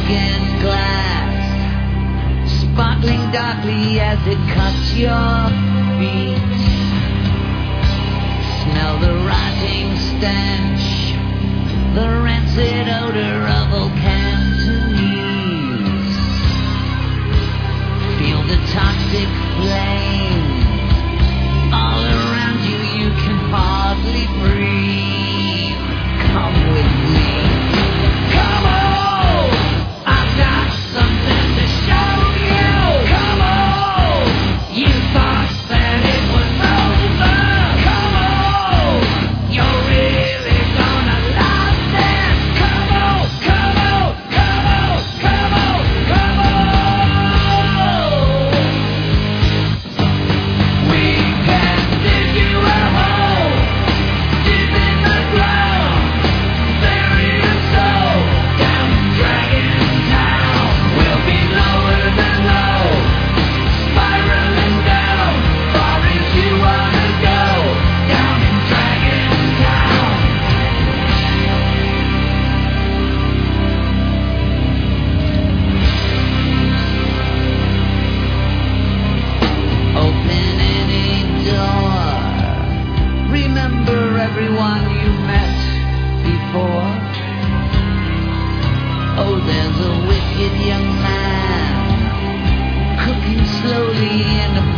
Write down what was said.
broken glass, sparkling darkly as it cuts your feet. Smell the rotting stench, the rancid odor of old Cantonese. Feel the toxic flame all around you, you can hardly breathe. Come with me. Come on, I've got something to show you. Come on, you thought that it was over. Come on, you're really gonna love this. Come on, come on, come on, come on, come on. We can dig you a hole deep in the ground. Bury your soul down in Dragon Town. We'll be lower than low, spiraling down, far as you wanna go, down in Dragon Town. Open any door. Remember everyone you met before. Oh, there's a wicked young man cooking slowly in a